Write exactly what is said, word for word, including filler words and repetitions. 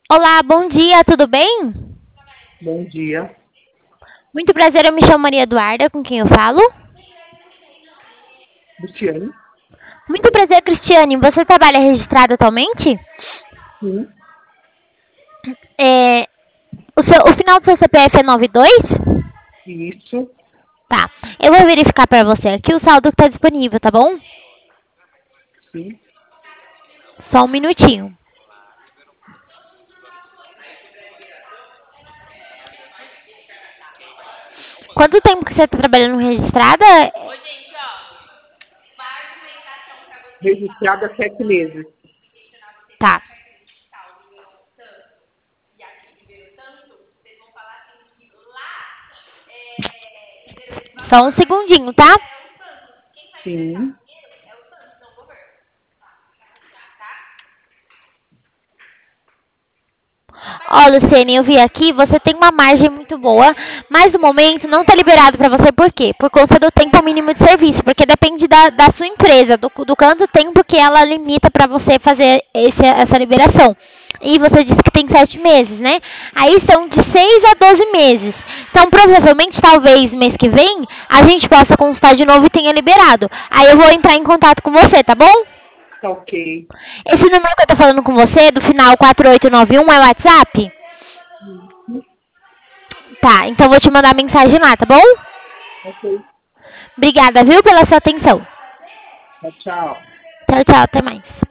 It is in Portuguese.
Olá, bom dia, tudo bem? Bom dia, Muito prazer, eu me chamo Maria Eduarda, com quem eu falo. Luciane. Muito prazer, Cristiane. Você trabalha registrado atualmente? Sim, É, o, seu, o final do seu C P F é noventa e dois? isso, Tá. Eu vou verificar para você aqui o saldo que está disponível, tá bom? sim. Só um minutinho. Quanto tempo que você está trabalhando registrada? Registrada há sete meses. Tá. Só um segundinho, tá? Sim, Ó, Luciene, eu vi aqui, você tem uma margem muito boa, mas no momento não está liberado para você, por quê? Por conta do tempo mínimo de serviço, porque depende da, da sua empresa, do, do quanto tempo que ela limita para você fazer esse, essa liberação. E você disse que tem sete meses, né? Aí são de seis a doze meses. Então, provavelmente, talvez mês que vem, a gente possa consultar de novo e tenha liberado. Aí eu vou entrar em contato com você, tá bom? tá ok. Esse número que eu tô falando com você, do final quatro oito nove um, é o WhatsApp? Isso, Tá, então vou te mandar mensagem lá, tá bom? ok. Obrigada, viu, pela sua atenção. Tchau, tchau. Tchau, tchau, até mais.